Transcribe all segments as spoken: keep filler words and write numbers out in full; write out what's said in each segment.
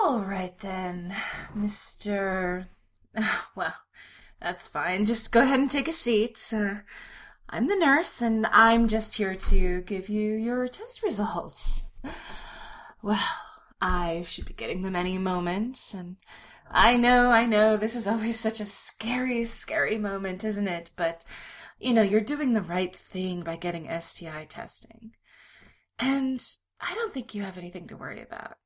All right then, Mister Well, that's fine. Just go ahead and take a seat. Uh, I'm the nurse, and I'm just here to give you your test results. Well, I should be getting them any moment, and I know, I know, this is always such a scary, scary moment, isn't it? But, you know, you're doing the right thing by getting S T I testing. And I don't think you have anything to worry about.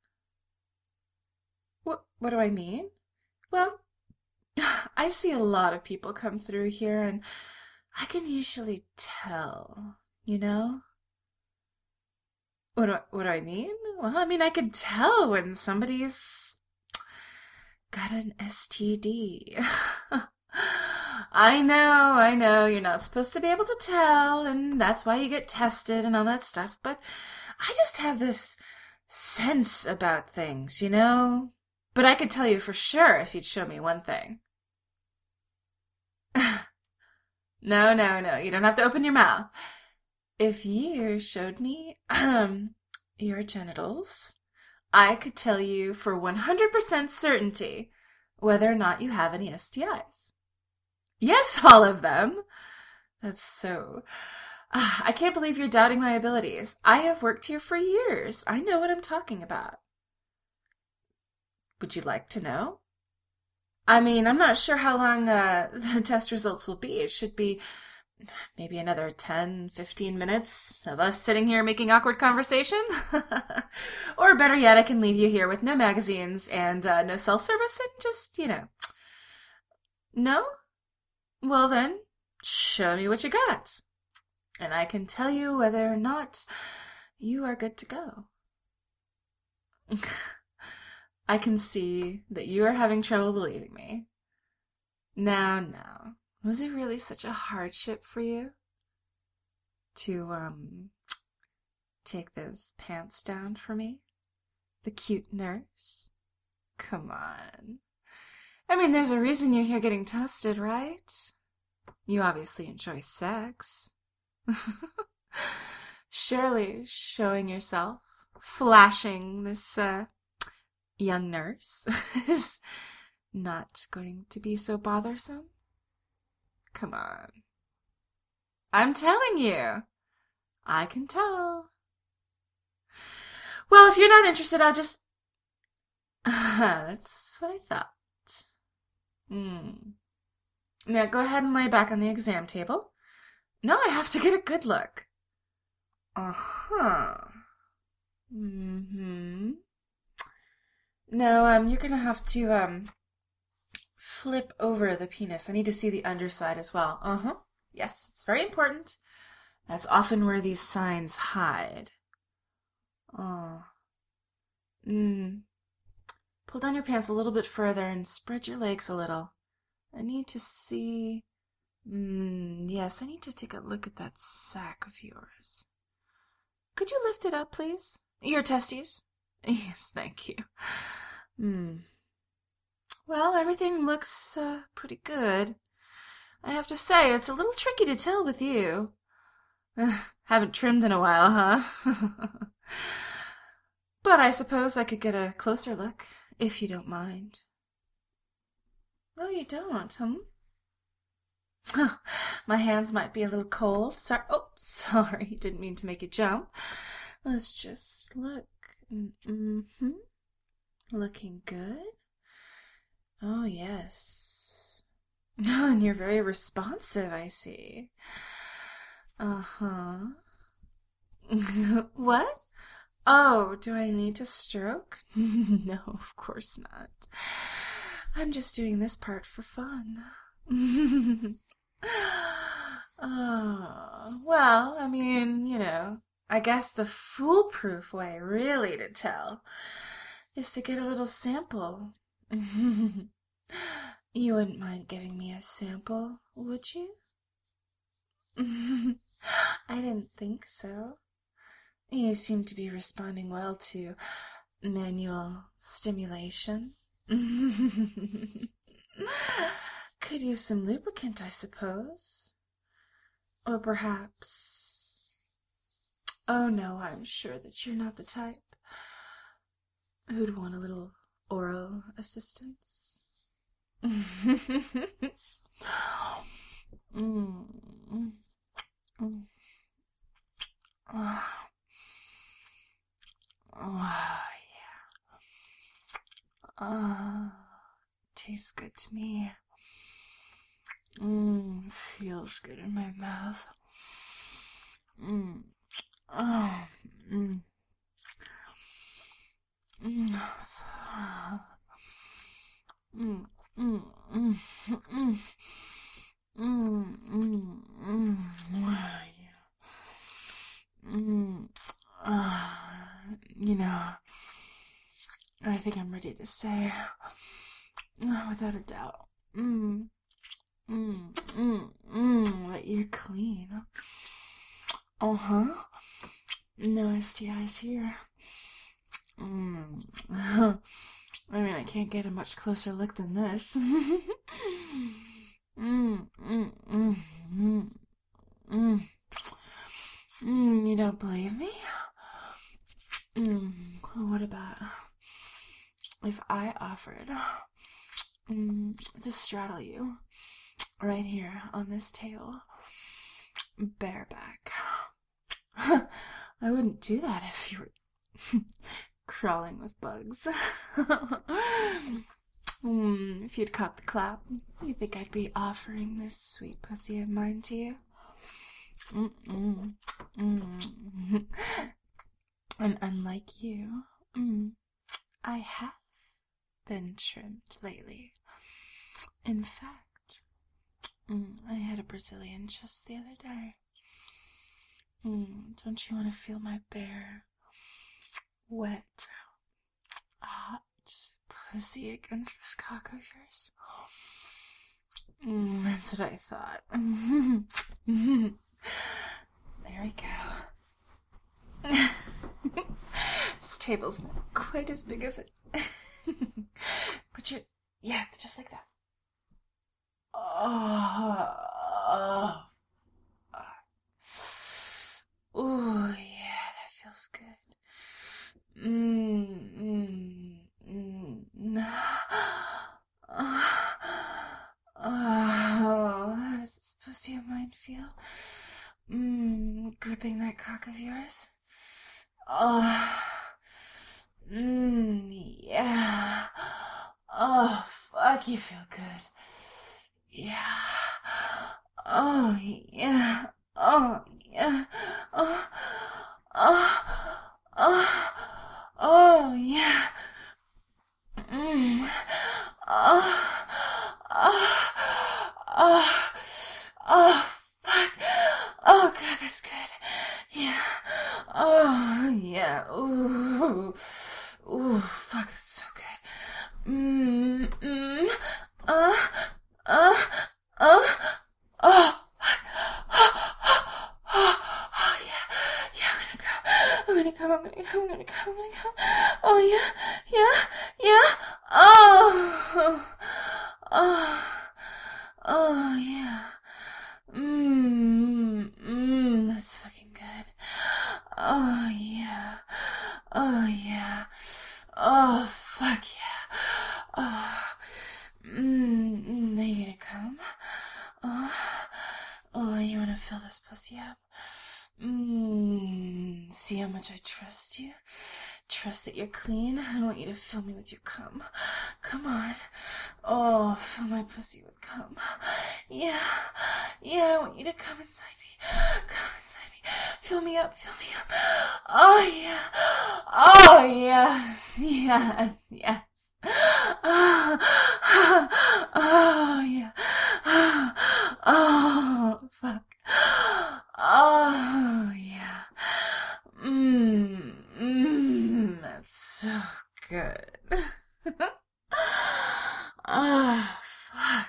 What, what do I mean? Well, I see a lot of people come through here, and I can usually tell, you know? What do I, what do I mean? Well, I mean, I can tell when somebody's got an S T D. I know, I know, you're not supposed to be able to tell, and that's why you get tested and all that stuff, but I just have this sense about things, you know? But I could tell you for sure if you'd show me one thing. No, no, no, you don't have to open your mouth. If you showed me um, your genitals, I could tell you for one hundred percent certainty whether or not you have any S T Is. Yes, all of them. That's so... Ah, I can't believe you're doubting my abilities. I have worked here for years. I know what I'm talking about. Would you like to know? I mean, I'm not sure how long uh, the test results will be. It should be maybe another ten, fifteen minutes of us sitting here making awkward conversation. Or better yet, I can leave you here with no magazines and uh, no cell service and just, you know. No? Well then, show me what you got. And I can tell you whether or not you are good to go. I can see that you are having trouble believing me. Now, now, was it really such a hardship for you to, um, take those pants down for me? The cute nurse? Come on. I mean, there's a reason you're here getting tested, right? You obviously enjoy sex. Surely showing yourself, flashing this, uh, young nurse is not going to be so bothersome. Come on. I'm telling you. I can tell. Well, if you're not interested, I'll just... That's what I thought. Hmm. Now go ahead and lay back on the exam table. No, I have to get a good look. Uh-huh. Mm-hmm. No, um, you're gonna have to, um, flip over the penis. I need to see the underside as well. Uh-huh. Yes, it's very important. That's often where these signs hide. Oh. Mm. Pull down your pants a little bit further and spread your legs a little. I need to see... Mm, yes, I need to take a look at that sack of yours. Could you lift it up, please? Your testes? Yes, thank you. Hmm. Well, everything looks uh, pretty good. I have to say, it's a little tricky to tell with you. Uh, haven't trimmed in a while, huh? But I suppose I could get a closer look, if you don't mind. No, you don't, hmm? Oh, my hands might be a little cold. Sorry. Oh, sorry. Didn't mean to make you jump. Let's just look. Mm-hmm. Looking good. Oh, yes. Oh, and you're very responsive, I see. Uh-huh. What? Oh, do I need to stroke? No, of course not. I'm just doing this part for fun. Oh, well, I mean, you know, I guess the foolproof way really to tell is to get a little sample. You wouldn't mind giving me a sample, would you? I didn't think so. You seem to be responding well to manual stimulation. Could use some lubricant, I suppose. Or perhaps... Oh no, I'm sure that you're not the type who'd want a little assistance. mm. Mm. Oh. Oh, yeah. Oh, tastes good to me. Mmm, feels good in my mouth. Mmm. Oh, mmm. Mmm. Mmm. Mmm. Mmm. Mmm. Mmm. Mmm. Mmm. Mmm. Uh, you know, I think I'm ready to say, uh, without a doubt, mmm, mmm, mmm, mmm, that you're clean. Uh-huh. No S T Is here. Mmm. I mean, I can't get a much closer look than this. Mmm, mmm, mmm, mmm, mmm. Mm, you don't believe me? Mm, what about if I offered mm, to straddle you right here on this table, bareback? I wouldn't do that if you were crawling with bugs. mm, if you'd caught the clap, you think I'd be offering this sweet pussy of mine to you? Mm-mm. Mm. And unlike you, mm, I have been trimmed lately. In fact, mm, I had a Brazilian just the other day. Mm, don't you want to feel my bare, wet, hot pussy against this cock of yours? Mm, that's what I thought. There we go. This table's not quite as big as it. Put your, yeah, just like that. Oh, oh. Oh, yeah, that feels good. Mmm, mmm, mmm. Oh, how does this pussy of mine feel? Mmm, gripping that cock of yours. Oh, mmm, yeah. Oh, fuck, you feel good. Yeah. Oh, yeah. Oh, yeah. Oh, oh, oh, oh, yeah. Mm. Oh, oh, oh, oh, fuck. Oh, God, that's good. Yeah. Oh, yeah. Ooh. Ooh, fuck, that's so good. Mmm, mmm. Uh, uh, uh, oh. Oh, yeah. Yeah, I'm gonna come. I'm gonna come. I'm gonna come. I'm gonna come. Oh, yeah. Yeah. Yeah. Oh. Oh. Oh, yeah. Mmm. Mmm. That's fucking good. Oh, yeah. Oh, yeah. Oh, fuck yeah. Oh. Mmm. Are you gonna come? Oh. Oh, you wanna fill this pussy up? Mmm. See how much I trust you? Trust that you're clean? I want you to fill me with your cum. Come on. Oh, fill my pussy with cum. Yeah. Yeah, I want you to come inside me. Come inside me. Fill me up, fill me up. Oh, yeah. Oh, yes. Yes, yes. Oh, oh yeah. Oh, fuck. Oh, yeah. Mmm, mmm, that's so good. Oh, fuck.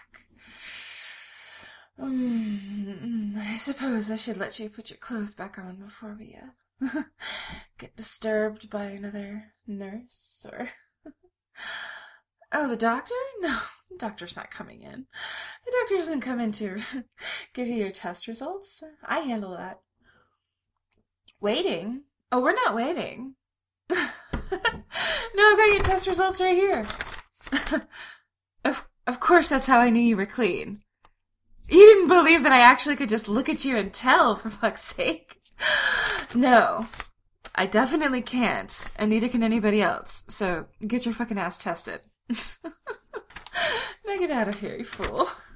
Mm, I suppose I should let you put your clothes back on before we uh, get disturbed by another nurse or... Oh, the doctor? No, the doctor's not coming in. The doctor doesn't come in to give you your test results. I handle that. Waiting? Oh, we're not waiting. No, I've got your test results right here. of, of course that's how I knew you were clean. You didn't believe that I actually could just look at you and tell, for fuck's sake. No, I definitely can't, and neither can anybody else, so get your fucking ass tested. Now get out of here, you fool.